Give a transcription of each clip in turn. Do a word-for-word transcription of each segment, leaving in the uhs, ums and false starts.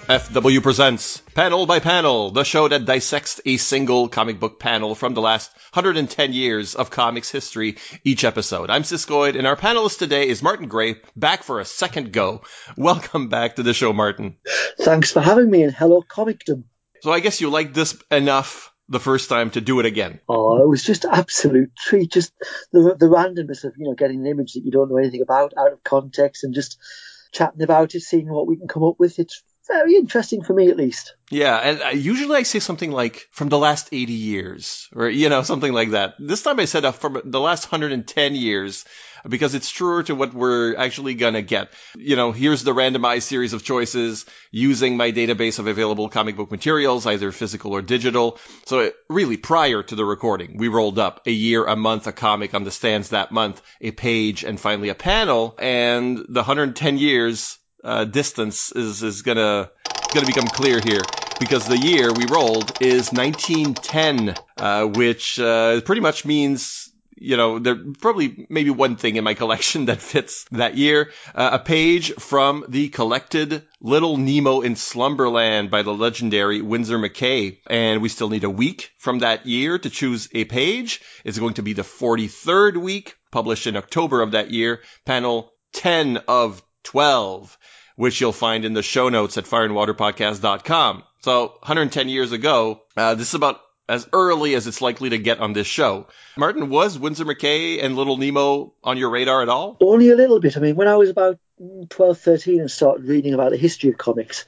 F W presents Panel by Panel, the show that dissects a single comic book panel from the last one hundred ten years of comics history each episode. I'm Siskoid, and our panelist today is Martin Gray, back for a second go. Welcome back to the show, Martin. Thanks for having me, and hello, Comicdom. So I guess you liked this enough the first time to do it again. Oh, it was just an absolute treat. Just the the randomness of, you know, getting an image that you don't know anything about out of context and just chatting about it, seeing what we can come up with. It's very interesting for me, at least. Yeah, and uh, usually I say something like, from the last eighty years, or, you know, something like that. This time I said uh, from the last one hundred ten years, because it's truer to what we're actually gonna get. You know, here's the randomized series of choices using my database of available comic book materials, either physical or digital. So it, really, prior to the recording, we rolled up a year, a month, a comic on the stands that month, a page, and finally a panel, and the one hundred ten years Uh, distance is, is gonna, gonna become clear here, because the year we rolled is nineteen ten, uh, which, uh, pretty much means, you know, there probably maybe one thing in my collection that fits that year. Uh, a page from the collected Little Nemo in Slumberland by the legendary Winsor McCay. And we still need a week from that year to choose a page. It's going to be the forty-third week, published in October of that year, panel ten of twelve, which you'll find in the show notes at fire and water podcast dot com. So one hundred ten years ago, uh, this is about as early as it's likely to get on this show. Martin, was Winsor McCay and Little Nemo on your radar at all? Only a little bit. I mean, when I was about twelve, thirteen and started reading about the history of comics,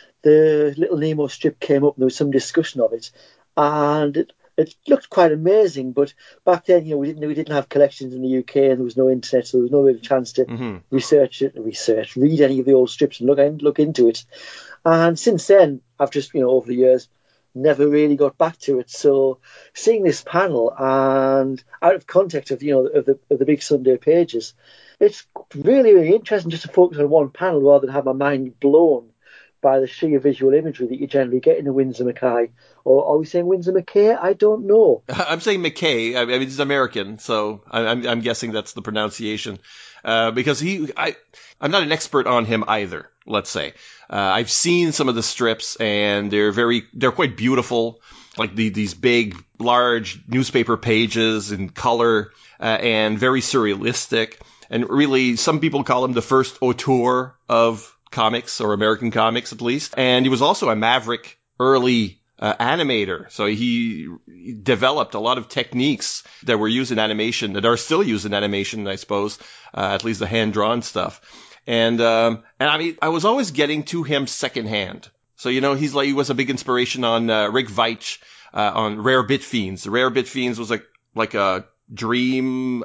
the Little Nemo strip came up and there was some discussion of it. And it, it looked quite amazing, but back then, you know, we didn't we didn't have collections in the U K, and there was no internet, so there was no real chance to mm-hmm. research it, research, read any of the old strips and look look into it. And since then, I've just, you know, over the years, never really got back to it. So seeing this panel and out of context of, you know, of the of the big Sunday pages, it's really really interesting just to focus on one panel rather than have my mind blown by the sheer visual imagery that you generally get in a Winsor McCay. Or are we saying Winsor McCay? I don't know. I'm saying McCay. I mean, he's American, so I'm, I'm guessing that's the pronunciation. Uh, because he, I, I'm not an expert on him either, let's say. Uh, I've seen some of the strips, and they're very, they're quite beautiful. Like the, these big, large newspaper pages in color, uh, and very surrealistic. And really, some people call him the first auteur of comics, or American comics at least. And he was also a maverick early uh, animator. So he, he developed a lot of techniques that were used in animation, that are still used in animation, I suppose, uh, at least the hand-drawn stuff. And, um, and I mean, I was always getting to him secondhand. So, you know, he's like, he was a big inspiration on uh, Rick Veitch, uh, on Rare Bit Fiends. The Rare Bit Fiends was like, like a dream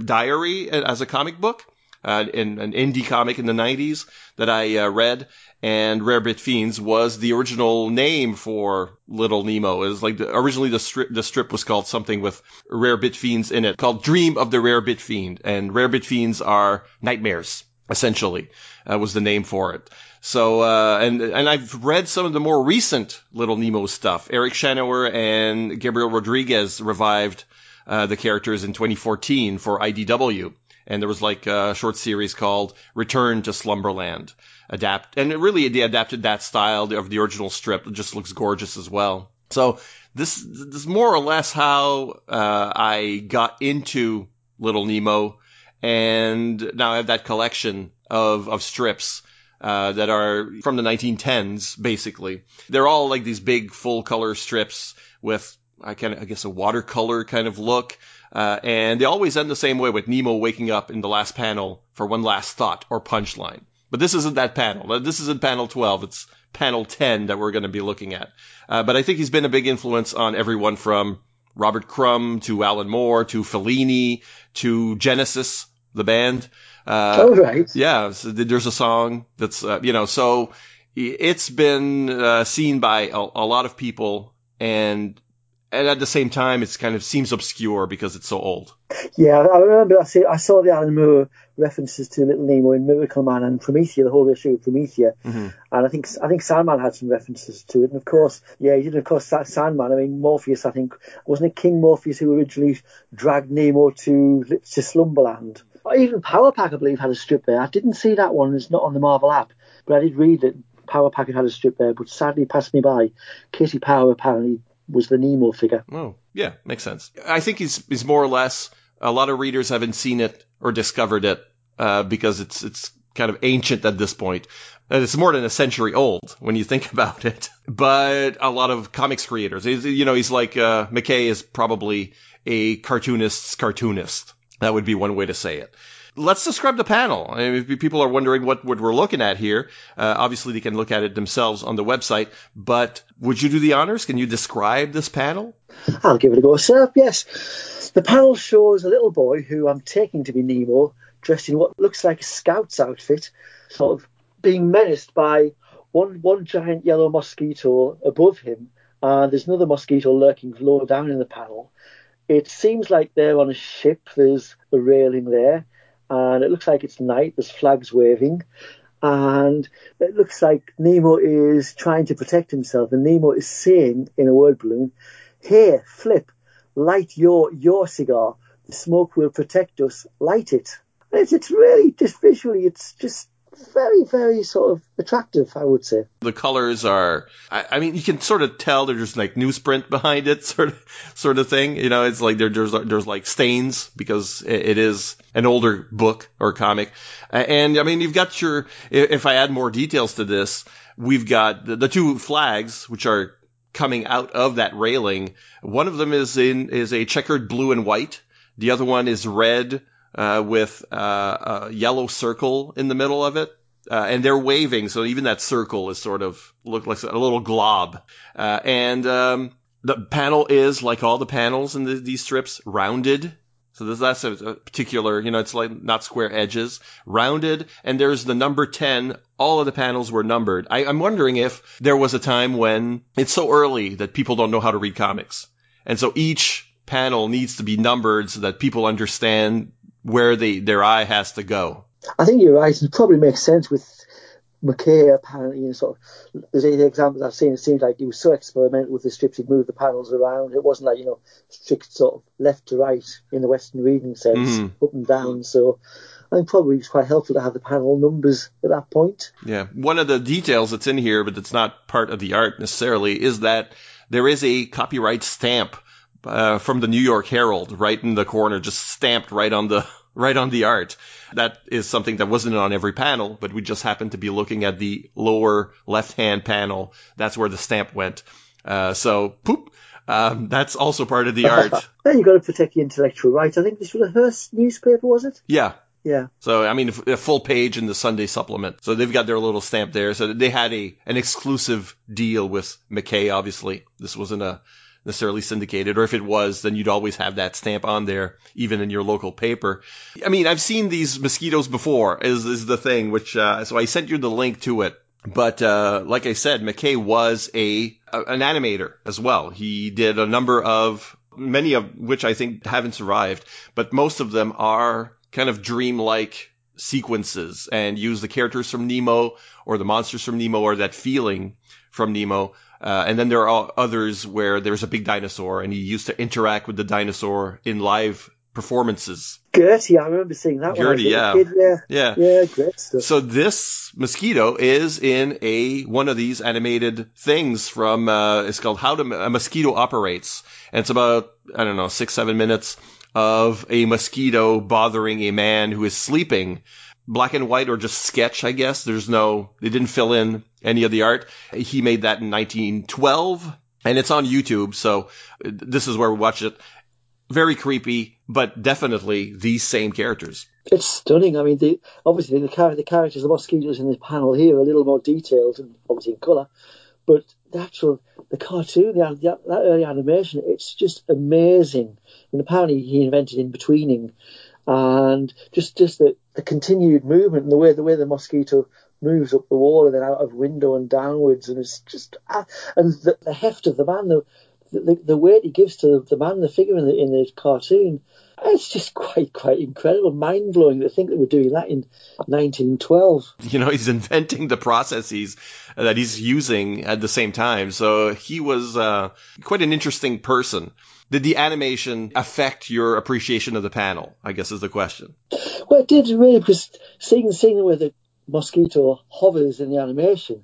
diary as a comic book. Uh, in an indie comic in the nineties that I uh, read, and Rare Bit Fiends was the original name for Little Nemo. It was like the, originally the strip, the strip was called something with Rare Bit Fiends in it, called Dream of the Rare Bit Fiend, and Rare Bit Fiends are nightmares, essentially, uh, was the name for it. So, uh, and, and I've read some of the more recent Little Nemo stuff. Eric Shanower and Gabriel Rodriguez revived, uh, the characters in twenty fourteen for I D W. And there was like a short series called Return to Slumberland. Adapt, and it really, they adapted that style of the original strip. It just looks gorgeous as well. So this, this is more or less how, uh, I got into Little Nemo. And now I have that collection of, of strips, uh, that are from the nineteen tens, basically. They're all like these big full color strips with, I kind of, I guess, a watercolor kind of look. Uh, and they always end the same way, with Nemo waking up in the last panel for one last thought or punchline. But this isn't that panel. This isn't panel twelve. It's panel ten that we're going to be looking at. Uh, but I think he's been a big influence on everyone from Robert Crumb to Alan Moore to Fellini to Genesis, the band. Uh, oh, right. Yeah. So there's a song that's, uh, you know, so it's been uh, seen by a, a lot of people, and And at the same time, it kind of seems obscure because it's so old. Yeah, I remember I, see, I saw the Alan Moore references to Little Nemo in Miracle Man and Promethea, the whole issue of Promethea. Mm-hmm. And I think I think Sandman had some references to it. And of course, yeah, he did, of course, Sandman. I mean, Morpheus, I think, wasn't it King Morpheus who originally dragged Nemo to, to Slumberland? Or even Power Pack, I believe, had a strip there. I didn't see that one. It's not on the Marvel app. But I did read that Power Pack had a strip there, but sadly passed me by. Katie Power apparently was the Nemo figure. Oh, yeah, makes sense. I think he's, he's more or less, a lot of readers haven't seen it or discovered it uh, because it's it's kind of ancient at this point. And it's more than a century old when you think about it. But a lot of comics creators, he's, you know, he's like, uh, McKay is probably a cartoonist's cartoonist. That would be one way to say it. Let's describe the panel. I mean, if people are wondering what, what we're looking at here, uh, obviously they can look at it themselves on the website, but would you do the honors? Can you describe this panel? I'll give it a go, sir. Yes. The panel shows a little boy who I'm taking to be Nemo, dressed in what looks like a scout's outfit, sort of being menaced by one one giant yellow mosquito above him, and there's another mosquito lurking lower down in the panel. It seems like they're on a ship. There's a railing there, and it looks like it's night. There's flags waving, and it looks like Nemo is trying to protect himself, and Nemo is saying in a word balloon, "Hey, Flip, light your your cigar. The smoke will protect us. Light it." It's, it's really, just visually, it's just very, very sort of attractive, I would say. The colors are, I, I mean, you can sort of tell there's like newsprint behind it, sort of, sort of thing. You know, it's like there, there's, there's like stains because it, it is an older book or comic. And I mean, you've got your, if I add more details to this, we've got the, the two flags, which are coming out of that railing. One of them is in, is a checkered blue and white. The other one is red. Uh, with uh, a yellow circle in the middle of it. Uh, and they're waving, so even that circle is sort of, look like a little glob. Uh, and um, the panel is, like all the panels in the, these strips, rounded. So this, that's a, a particular, you know, it's like not square edges, rounded. And there's the number ten. All of the panels were numbered. I, I'm wondering if there was a time when it's so early that people don't know how to read comics. And so each panel needs to be numbered so that people understand where they, their eye has to go. I think you're right. It probably makes sense with McKay, apparently. You know, sort of, there's the examples I've seen. It seems like he was so experimental with the strips, he'd move the panels around. It wasn't like, you know, strict sort of left to right in the Western reading sense, mm-hmm. up and down. So I think probably it was quite helpful to have the panel numbers at that point. Yeah. One of the details that's in here, but it's not part of the art necessarily, is that there is a copyright stamp Uh, from the New York Herald, right in the corner, just stamped right on the right on the art. That is something that wasn't on every panel, but we just happened to be looking at the lower left-hand panel. That's where the stamp went. Uh, so, poop. Um, that's also part of the art. Then you've got to protect the intellectual rights. I think this was a Hearst newspaper, was it? Yeah. Yeah. So, I mean, a full page in the Sunday supplement. So they've got their little stamp there. So they had a an exclusive deal with McKay, obviously. This wasn't a necessarily syndicated, or if it was, then you'd always have that stamp on there, even in your local paper. I mean, I've seen these mosquitoes before, is, is the thing, which, uh, so I sent you the link to it. But, uh, like I said, McKay was a, a, an animator as well. He did a number of, many of which I think haven't survived, but most of them are kind of dreamlike sequences and use the characters from Nemo or the monsters from Nemo or that feeling from Nemo. Uh, and then there are others where there's a big dinosaur and he used to interact with the dinosaur in live performances. Gertie, I remember seeing that Gertie, one. Yeah. Kid, yeah. Yeah. Yeah, great stuff. So this mosquito is in a, one of these animated things from, uh, it's called How to, a Mosquito Operates. And it's about, I don't know, six, seven minutes of a mosquito bothering a man who is sleeping. Black and white or just sketch, I guess. There's no, they didn't fill in any of the art. He made that in nineteen twelve and it's on YouTube. So this is where we watch it. Very creepy, but definitely these same characters. It's stunning. I mean, the, obviously the, char- the characters, the mosquitoes in this panel here are a little more detailed and obviously in colour, but the actual, the cartoon, the, the, that early animation, it's just amazing. And apparently he invented in-betweening. And just, just the, the continued movement and the way the way the mosquito moves up the wall and then out of window and downwards, and it's just uh, and the, the heft of the man, the, the the weight he gives to the man, the figure in the in the cartoon, it's just quite quite incredible, mind blowing to think that we're doing that in nineteen twelve. You know, he's inventing the processes that he's using at the same time. So he was uh, quite an interesting person. Did the animation affect your appreciation of the panel, I guess is the question. Well, it did really, because seeing, seeing where the mosquito hovers in the animation,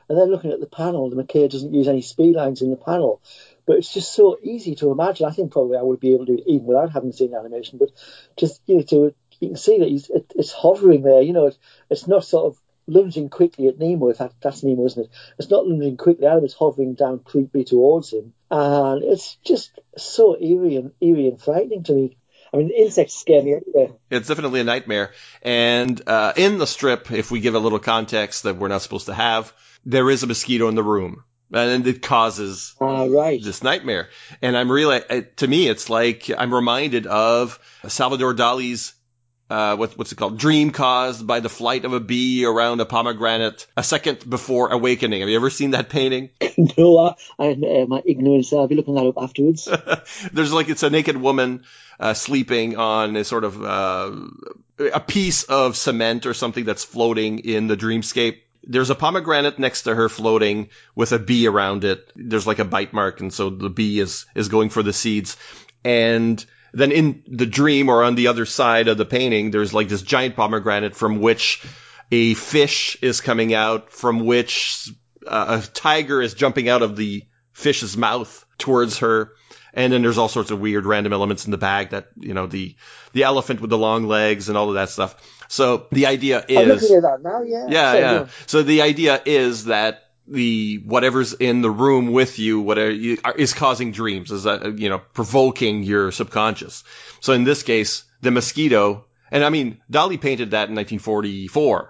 And then looking at the panel, the McKay doesn't use any speed lines in the panel. But it's just so easy to imagine. I think probably I would be able to do it even without having seen the animation. But just, you know, to, you can see that he's, it, it's hovering there. You know, it, it's not sort of lunging quickly at Nemo. If that, that's Nemo, isn't it? It's not lunging quickly at him. It's hovering down creepily towards him. And it's just so eerie and eerie and frightening to me. I mean, insects scare me anyway. It's definitely a nightmare. And uh, in the strip, if we give a little context that we're not supposed to have, there is a mosquito in the room. And it causes uh, right. this nightmare. And I'm really, to me, it's like I'm reminded of Salvador Dali's, uh, what, what's it called? Dream caused by the flight of a bee around a pomegranate a second before awakening. Have you ever seen that painting? No, I, I admit uh, my ignorance. I'll be looking that up afterwards. There's like, it's a naked woman uh, sleeping on a sort of uh, a piece of cement or something that's floating in the dreamscape. There's a pomegranate next to her floating with a bee around it. There's like a bite mark, and so the bee is, is going for the seeds. And then in the dream, or on the other side of the painting, there's like this giant pomegranate from which a fish is coming out, from which uh, a tiger is jumping out of the fish's mouth towards her. And then there's all sorts of weird random elements in the bag that, you know, the, the elephant with the long legs and all of that stuff. So the idea is... I'm looking at that now, yeah. Yeah, Sorry, yeah. So the idea is that the whatever's in the room with you, whatever you, is causing dreams, is that, you know, provoking your subconscious. So in this case, the mosquito, and I mean, Dali painted that in nineteen forty-four.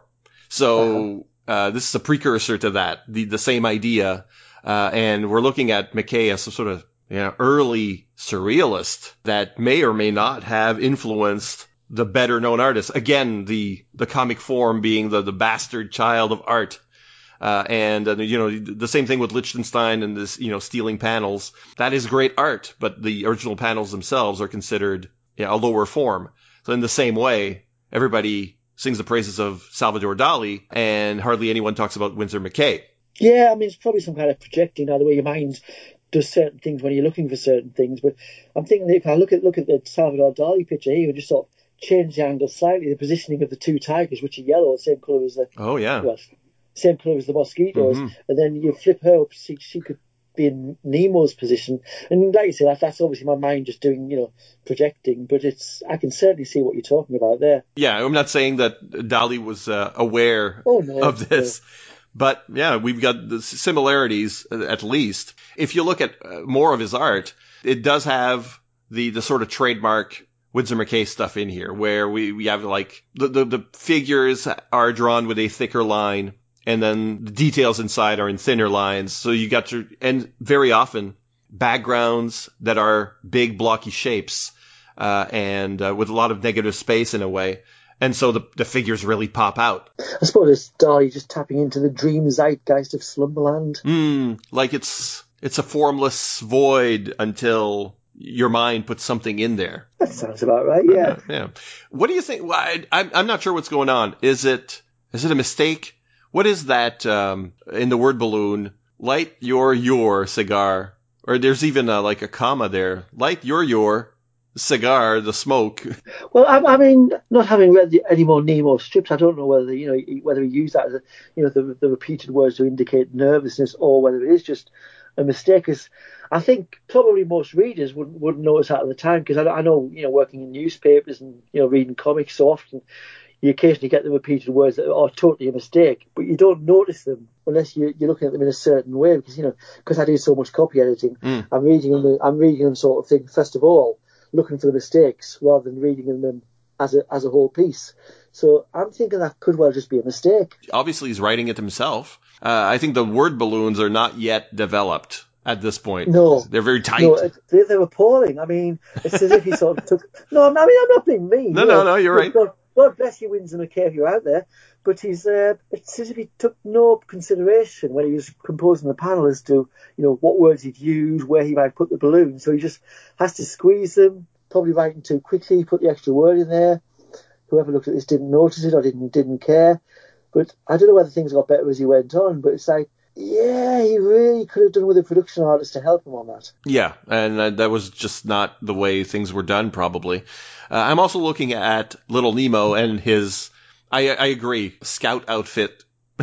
So uh-huh. uh, this is a precursor to that, the, the same idea. Uh, and we're looking at McKay as a sort of, you know, early surrealist that may or may not have influenced the better known artists. Again, the, the comic form being the, the bastard child of art. Uh, and, uh, you know, the same thing with Lichtenstein and this, you know, stealing panels. That is great art, but the original panels themselves are considered, you know, a lower form. So in the same way, everybody sings the praises of Salvador Dali and hardly anyone talks about Winsor McKay. Yeah, I mean, it's probably some kind of projecting now, the way your mind does certain things when you're looking for certain things. But I'm thinking that if I look at, look at the Salvador Dali picture here, you just sort of change the angle slightly, the positioning of the two tigers, which are yellow, the same colour as the... Oh, yeah. Well, same colour as the mosquitoes. Mm-hmm. And then you flip her up, she, she could be in Nemo's position. And like you say, that, that's obviously my mind just doing, you know, projecting. But it's I can certainly see what you're talking about there. Yeah, I'm not saying that Dali was uh, aware oh, no, of this. No. But, yeah, we've got the similarities, at least. If you look at more of his art, it does have the, the sort of trademark Winsor McKay stuff in here, where we, we have, like, the, the, the figures are drawn with a thicker line, and then the details inside are in thinner lines. So you got to, and very often, backgrounds that are big, blocky shapes, uh, and uh, with a lot of negative space in a way. And so the the figures really pop out. I suppose it's Dali just tapping into the dream zeitgeist of Slumberland. Mm, like it's it's a formless void until your mind puts something in there. That sounds about right, yeah. Uh, yeah. What do you think? Well, I, I'm I'm not sure what's going on. Is it is it a mistake? What is that um, in the word balloon? Light your your cigar, or there's even a, like a comma there. Light your your. Cigar, the smoke. Well, I, I mean, not having read the, any more Nemo strips, I don't know whether you know whether he used that as a, you know the, the repeated words to indicate nervousness, or whether it is just a mistake. Because I think probably most readers wouldn't wouldn't notice that at the time. Because I, I know you know working in newspapers and you know reading comics so often, you occasionally get the repeated words that are totally a mistake, but you don't notice them unless you, you're looking at them in a certain way. Because you know, because I do so much copy editing, mm. I'm reading them. I'm reading them sort of thing first of all, looking for the mistakes rather than reading them as a as a whole piece. So I'm thinking that could well just be a mistake. Obviously, he's writing it himself. Uh, I think the word balloons are not yet developed at this point. No. They're very tight. No, they're, they're appalling. I mean, it's as if he sort of took... No, I mean, I'm not being mean. No, no, no, you're right. God, God bless you, Winsor McKay, if you're out there. But he's, uh, it's as if he took no consideration when he was composing the panel as to, you know, what words he'd use, where he might put the balloon. So he just has to squeeze them, probably writing too quickly, put the extra word in there. Whoever looked at this didn't notice it or didn't didn't care. But I don't know whether things got better as he went on, but it's like, yeah, he really could have done with a production artist to help him on that. Yeah, and uh, that was just not the way things were done, probably. Uh, I'm also looking at Little Nemo and his, I, I agree, scout outfit.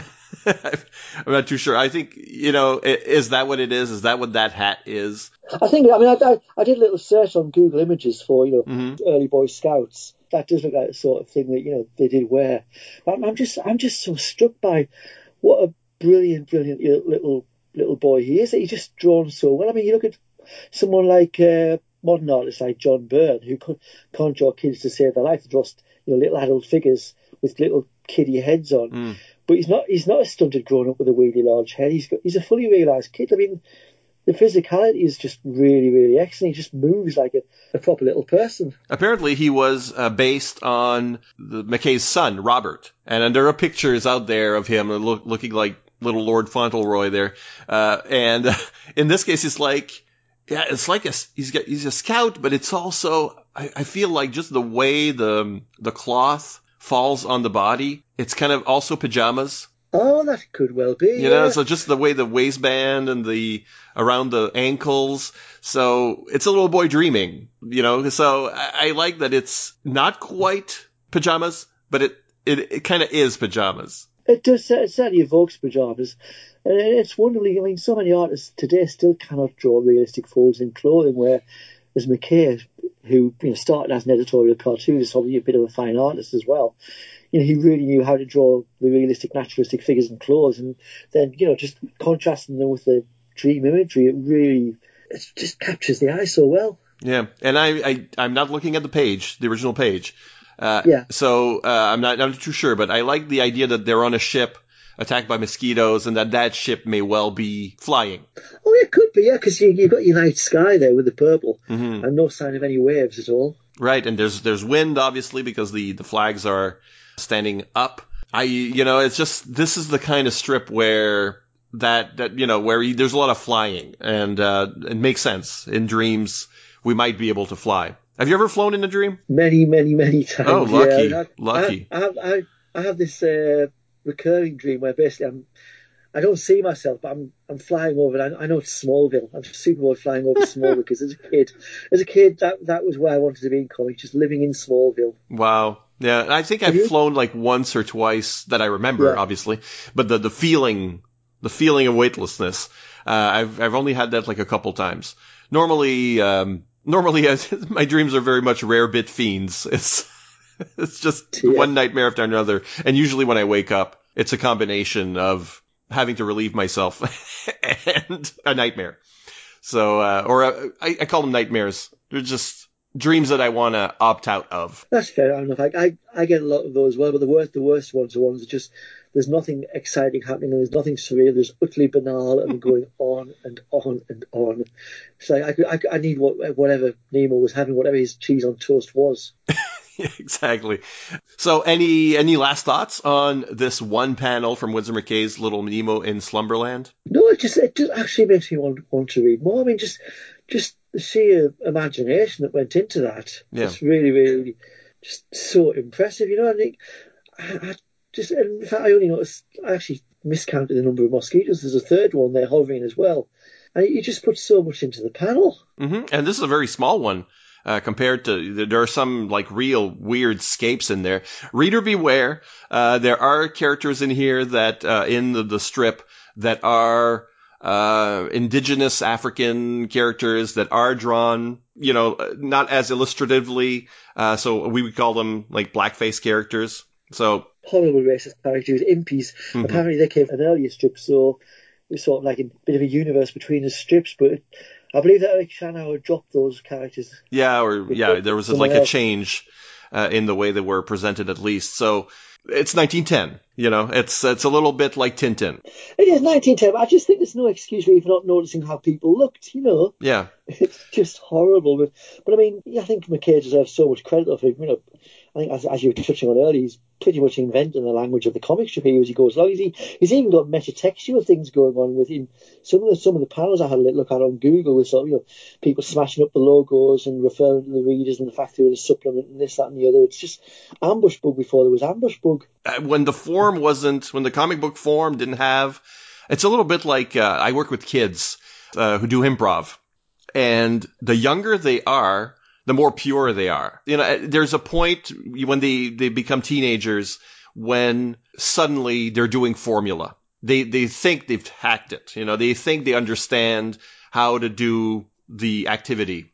I'm not too sure. I think, you know, is that what it is? Is that what that hat is? I think, I mean, I, I, I did a little search on Google Images for, you know, Mm-hmm. early Boy Scouts. That does look like the sort of thing that, you know, they did wear. But I'm, I'm just, I'm just so struck by what a brilliant, brilliant little, little boy he is. He's just drawn so well. I mean, you look at someone like uh, modern artists like John Byrne, who can't draw kids to save their life. They draw, you know, little adult figures with little kiddie heads on. Mm. But he's not, he's not a stunted grown up with a really large head. He's got, he's a fully realised kid. I mean, the physicality is just really, really excellent. He just moves like a, a proper little person. Apparently, he was uh, based on the, McKay's son, Robert. And there are pictures out there of him look, looking like little Lord Fauntleroy there. Uh, and uh, in this case, it's like, yeah, it's like a, he's got, he's a scout, but it's also, I, I feel like just the way the the cloth falls on the body, it's kind of also pajamas. Oh, that could well be. You yeah. know, so just the way the waistband and the around the ankles. So it's a little boy dreaming, you know. So I, I like that it's not quite pajamas, but it it, it kind of is pajamas. It does. It certainly evokes pajamas. And it's wonderfully, I mean, so many artists today still cannot draw realistic folds in clothing, where as McKay, who you know started as an editorial cartoonist, probably a bit of a fine artist as well. You know, he really knew how to draw the realistic, naturalistic figures and clothes, and then, you know, just contrasting them with the dream imagery, it really, it just captures the eye so well. Yeah, and I, I, I'm not looking at the page, the original page. Uh, yeah. So uh, I'm not, I'm not too sure, but I like the idea that they're on a ship attacked by mosquitoes, and that that ship may well be flying. Oh, it could be, yeah, because you, you've got your night sky there with the purple, mm-hmm. and no sign of any waves at all. Right, and there's there's wind, obviously, because the, the flags are standing up. I, you know, it's just, this is the kind of strip where that, that you know, where you, there's a lot of flying, and uh, it makes sense. In dreams, we might be able to fly. Have you ever flown in a dream? Many, many, many times. Oh, lucky, yeah. I, lucky. I, I, have, I, I have this uh, recurring dream where basically I'm, I don't see myself, but I'm I'm flying over. I, I know it's Smallville. I'm Superboy flying over Smallville because as a kid, as a kid, that that was where I wanted to be in comics, just living in Smallville. Wow. Yeah, I think I've flown like once or twice that I remember, yeah. obviously, but the the feeling, the feeling of weightlessness, uh, I've I've only had that like a couple times. Normally, um, normally my dreams are very much rare bit fiends. It's it's just yeah. one nightmare after another, and usually when I wake up, it's a combination of having to relieve myself and a nightmare. So, uh, or uh, I, I call them nightmares. They're just dreams that I want to opt out of. That's fair enough. I, I I get a lot of those as well, but the worst the worst ones are ones that just there's nothing exciting happening and there's nothing surreal. There's utterly banal and going on and on and on. So I I, I need what, whatever Nemo was having, whatever his cheese on toast was. Yeah, exactly. So any any last thoughts on this one panel from Winsor McKay's Little Nemo in Slumberland? No, it just it just actually makes me want want to read more. I mean, just just the sheer imagination that went into that. Yeah. It's really, really just so impressive. You know, I think I, I just in fact I only noticed I actually miscounted the number of mosquitoes. There's a third one there hovering as well, and you just put so much into the panel. Mm-hmm. And this is a very small one. Uh, compared to, there are some like real weird scapes in there. Reader beware. Uh, there are characters in here that, uh, in the, the strip that are, uh, indigenous African characters that are drawn, you know, not as illustratively. Uh, so we would call them like blackface characters. So. Horrible racist characters, impies. Mm-hmm. Apparently they came from an earlier strip, so it was sort of like a bit of a universe between the strips, but I believe that Eric Shanower dropped those characters. Yeah, or yeah, there was like else. a change uh, in the way they were presented, at least. So it's nineteen ten. You know, it's it's a little bit like Tintin. It is nineteen ten. But I just think there's no excuse really for not noticing how people looked. You know. Yeah. It's just horrible, but but I mean, I think McKay deserves so much credit for it. You know, I think as, as you were touching on earlier, he's pretty much inventing the language of the comic strip here as he goes along. He's, he's even got metatextual things going on with him. Some of the some of the panels I had a little look at on Google with sort of, you know, people smashing up the logos and referring to the readers and the fact they were a supplement and this, that, and the other. It's just ambush bug before there was ambush bug. Uh, when the form wasn't, when the comic book form didn't have, it's a little bit like uh, I work with kids uh, who do improv. And the younger they are, the more pure they are. You know, there's a point when they, they become teenagers when suddenly they're doing formula. they, they think they've hacked it. You know, they think they understand how to do the activity,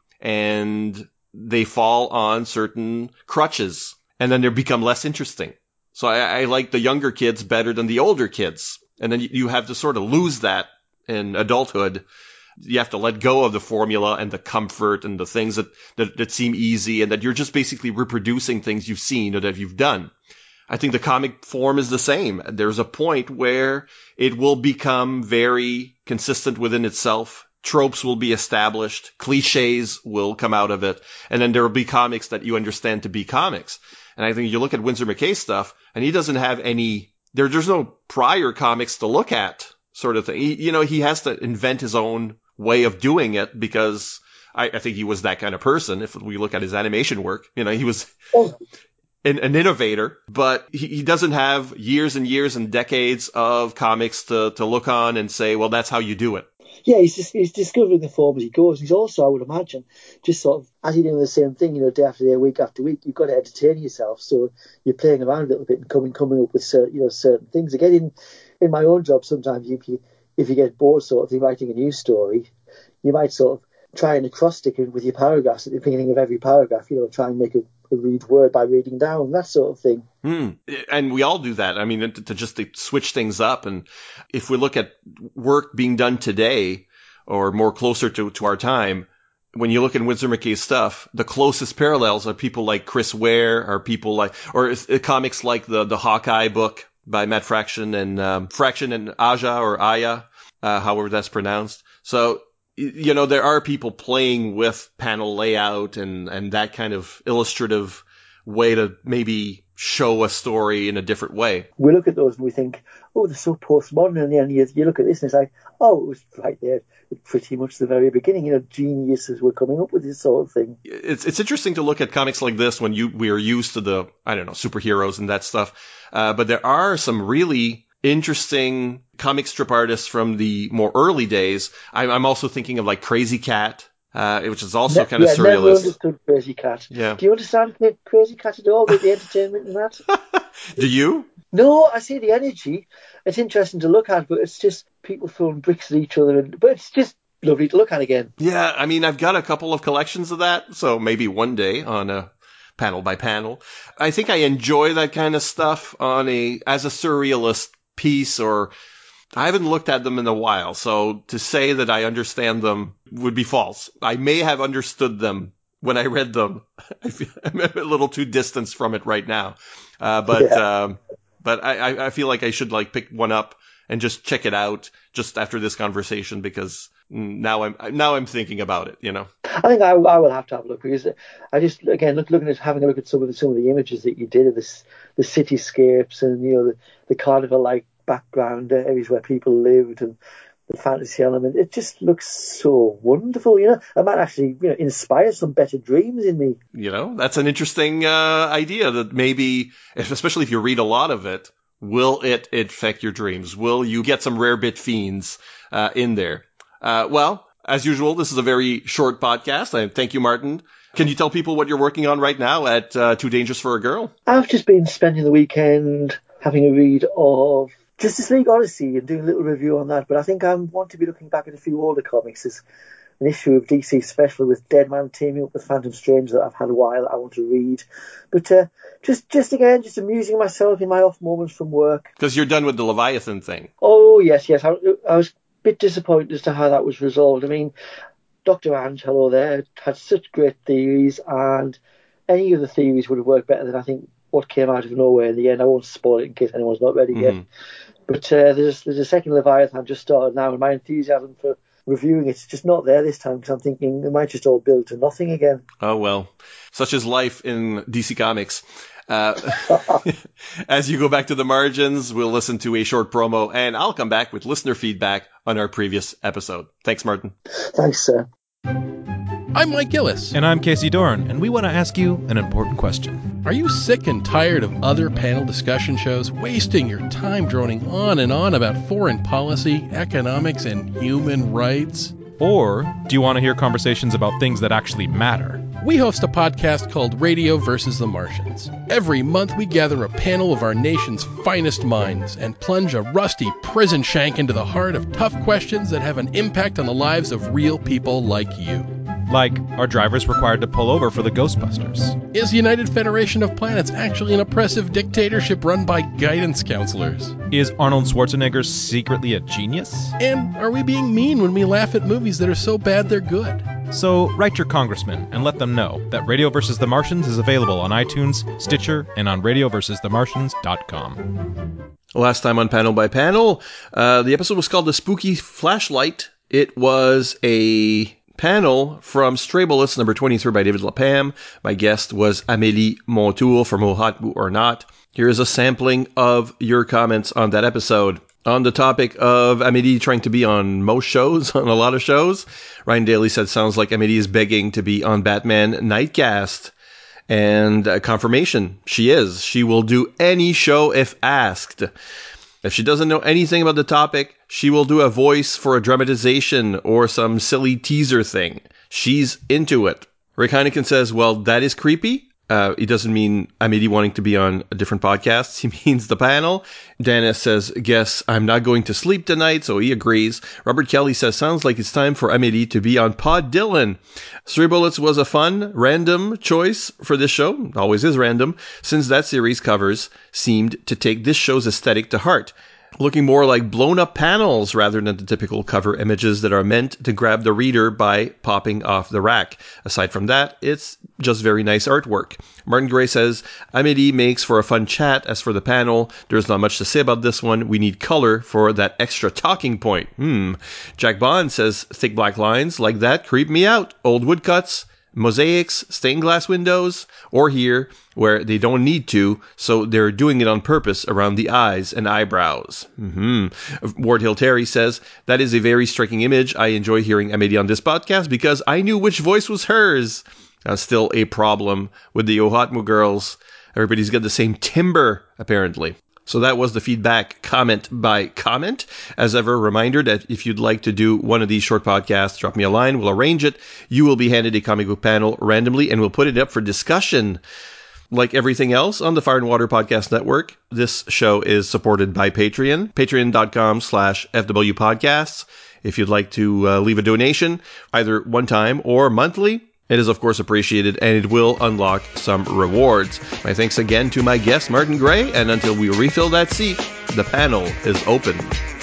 and they fall on certain crutches, and then they become less interesting. So I, I like the younger kids better than the older kids. And then you have to sort of lose that in adulthood. You have to let go of the formula and the comfort and the things that, that, that seem easy, and that you're just basically reproducing things you've seen or that you've done. I think the comic form is the same. There's a point where it will become very consistent within itself. Tropes will be established. Cliches will come out of it. And then there will be comics that you understand to be comics. And I think you look at Winsor McCay stuff, and he doesn't have any, there, there's no prior comics to look at, sort of thing. He, you know, he has to invent his own way of doing it, because I, I think he was that kind of person. If we look at his animation work, you know, he was Oh, an, an innovator, but he, he doesn't have years and years and decades of comics to, to look on and say, well, that's how you do it. yeah, he's just, he's discovering the form as he goes. He's also, I would imagine, just sort of, as you're doing the same thing, you know, day after day, week after week, you've got to entertain yourself. So you're playing around a little bit and coming coming up with certain, you know, certain things. Again, in, in my own job, sometimes if you, if you get bored sort of thing, writing a news story, you might sort of try and acrostic it with your paragraphs at the beginning of every paragraph, you know, try and make a, a read word by reading down, that sort of thing. Hmm. And we all do that. I mean, to, to just to switch things up. And if we look at work being done today, or more closer to, to our time, when you look at Winsor McCay's stuff, the closest parallels are people like Chris Ware, or people like, or comics like the, the Hawkeye book by Matt Fraction and, um, Fraction and Aja or Aya, uh, however that's pronounced. So, you know, there are people playing with panel layout and, and that kind of illustrative way to maybe show a story in a different way. We look at those and we think, oh, they're so postmodern, and then you, you look at this and it's like, oh, it was right there at pretty much the very beginning. You know, geniuses were coming up with this sort of thing. It's it's interesting to look at comics like this when you we are used to the, I don't know, superheroes and that stuff. Uh, but there are some really interesting comic strip artists from the more early days. I'm, I'm also thinking of like Crazy Cat, uh, which is also Ne- kind of yeah, surrealist. never understood Crazy Cat. Yeah. Do you understand Crazy Cat at all, the, the entertainment in that? Do you? No, I see the energy. It's interesting to look at, but it's just people throwing bricks at each other. And, but it's just lovely to look at again. Yeah, I mean, I've got a couple of collections of that, so maybe one day on a panel by panel. I think I enjoy that kind of stuff on a as a surrealist piece, or I haven't looked at them in a while, so to say that I understand them would be false. I may have understood them when I read them. I feel, I'm a little too distanced from it right now, uh, but Yeah. um, but I, I feel like I should like pick one up and just check it out just after this conversation, because now I'm now I'm thinking about it, you know. I think I, I will have to have a look, because I just, again, look, looking at having a look at some of the, some of the images that you did of this, the cityscapes and, you know, the, the carnival-like background areas where people lived, and the fantasy element. It just looks so wonderful, you know. It might actually, you know, inspire some better dreams in me. You know, that's an interesting uh, idea, that maybe, if, especially if you read a lot of it, will it affect your dreams? Will you get some rare bit fiends uh, in there? Uh, well, as usual, this is a very short podcast. I thank you, Martin. Can you tell people what you're working on right now at uh, Too Dangerous for a Girl? I've just been spending the weekend having a read of Justice League Odyssey and doing a little review on that, but I think I want to be looking back at a few older comics. There's an issue of D C Special with Deadman teaming up with Phantom Strange that I've had a while I want to read. But uh, just, just again, just amusing myself in my off moments from work. Because you're done with the Leviathan thing. Oh, yes, yes. I, I was a bit disappointed as to how that was resolved. I mean, Doctor Angelo there had such great theories, and any of the theories would have worked better than I think what came out of nowhere in the end. I won't spoil it in case anyone's not ready Mm-hmm. yet. But uh, there's there's a second Leviathan just started now, and my enthusiasm for reviewing it's just not there this time, because I'm thinking it might just all build to nothing again. Oh, well, such is life in D C Comics. Uh, as you go back to the margins, we'll listen to a short promo, and I'll come back with listener feedback on our previous episode. Thanks, Martin. Thanks, sir. I'm Mike Gillis. And I'm Casey Dorn, and we want to ask you an important question. Are you sick and tired of other panel discussion shows wasting your time droning on and on about foreign policy, economics, and human rights? Or do you want to hear conversations about things that actually matter? We host a podcast called Radio versus the Martians. Every month we gather a panel of our nation's finest minds and plunge a rusty prison shank into the heart of tough questions that have an impact on the lives of real people like you. Like, are drivers required to pull over for the Ghostbusters? Is the United Federation of Planets actually an oppressive dictatorship run by guidance counselors? Is Arnold Schwarzenegger secretly a genius? And are we being mean when we laugh at movies that are so bad they're good? So write your congressman and let them know that Radio versus the Martians is available on iTunes, Stitcher, and on radio versus the martians dot com. Last time on Panel by Panel, uh, the episode was called The Spooky Flashlight. It was a panel from Stray Bullets, number twenty-three by David Lapam. My guest was Amélie Montour from Ohatmu or Not. Here is a sampling of your comments on that episode. On the topic of Amélie trying to be on most shows, on a lot of shows, Ryan Daly said, sounds like Amélie is begging to be on Batman Nightcast. And uh, confirmation, she is. She will do any show if asked. If she doesn't know anything about the topic, she will do a voice for a dramatization or some silly teaser thing. She's into it. Rick Heineken says, well, that is creepy. Uh, he doesn't mean Amélie wanting to be on a different podcast. He means the panel. Dennis says, guess I'm not going to sleep tonight, so he agrees. Robert Kelly says, sounds like it's time for Amélie to be on Pod Dylan. Three Bullets was a fun, random choice for this show. Always is random, since that series covers seemed to take this show's aesthetic to heart, looking more like blown-up panels rather than the typical cover images that are meant to grab the reader by popping off the rack. Aside from that, it's just very nice artwork. Martin Gray says, Amélie makes for a fun chat. As for the panel, there's not much to say about this one. We need color for that extra talking point. Hmm. Jack Bond says, thick black lines like that creep me out. Old woodcuts, mosaics, stained glass windows, or here where they don't need to, so they're doing it on purpose around the eyes and eyebrows. Mm-hmm. Ward Hill Terry says, that is a very striking image. I enjoy hearing Amélie on this podcast because I knew which voice was hers. That's still a problem with the Ohatmu girls. Everybody's got the same timbre, apparently. So that was the feedback comment by comment. As ever, reminder that if you'd like to do one of these short podcasts, drop me a line. We'll arrange it. You will be handed a comic book panel randomly, and we'll put it up for discussion. Like everything else on the Fire and Water Podcast Network, this show is supported by Patreon, patreon.com slash FW Podcasts. If you'd like to uh, leave a donation, either one time or monthly, it is, of course, appreciated, and it will unlock some rewards. My thanks again to my guest, Martin Gray, and until we refill that seat, the panel is open.